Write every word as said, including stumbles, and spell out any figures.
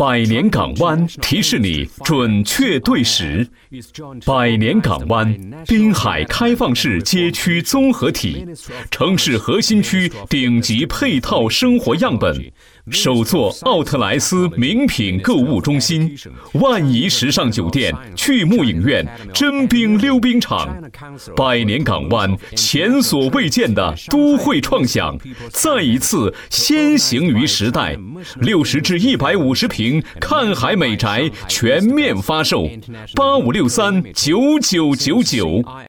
百年港湾提示你准确对时。百年港湾滨海开放式街区综合体，城市核心区顶级配套生活样本，首座奥特莱斯名品购物中心，万怡时尚酒店、巨幕影院、真冰溜冰场。百年港湾前所未见的都会创想，再一次先行于时代。六十至一百五十平看海美宅全面发售，八五六三九九九九。